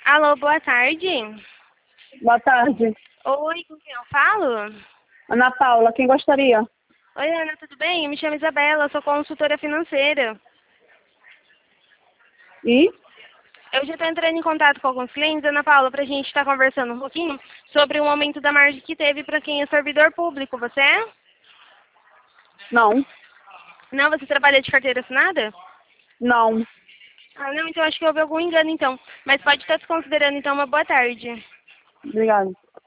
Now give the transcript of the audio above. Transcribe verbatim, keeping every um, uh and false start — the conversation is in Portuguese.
Alô, boa tarde. Boa tarde. Oi, com quem eu falo? Ana Paula, quem gostaria? Oi, Ana, tudo bem? Eu me chamo Isabela, sou consultora financeira. E? Eu já estou entrando em contato com alguns clientes, Ana Paula, para a gente estar conversando um pouquinho sobre o aumento da margem que teve para quem é servidor público. Você é? Não. Não, você trabalha de carteira assinada? Não. Ah, não, então acho que houve algum engano, então. Mas pode estar desconsiderando, então, uma boa tarde. Obrigada.